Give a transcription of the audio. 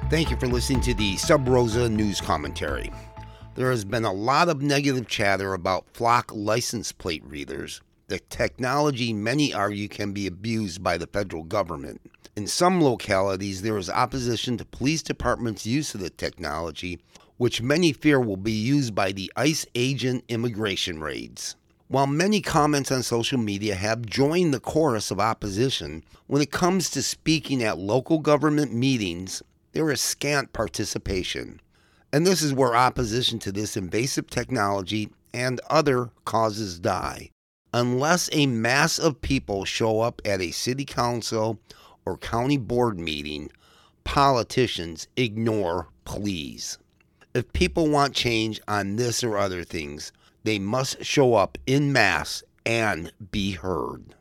Thank you for listening to the Sub Rosa News Commentary. There has been a lot of negative chatter about flock license plate readers, the technology many argue can be abused by the federal government. In some localities, there is opposition to police departments' use of the technology, which many fear will be used by the ICE agent immigration raids. While many comments on social media have joined the chorus of opposition, when it comes to speaking at local government meetings, there is scant participation. And this is where opposition to this invasive technology and other causes die. Unless a mass of people show up at a city council or county board meeting, politicians ignore pleas. If people want change on this or other things, they must show up en masse and be heard.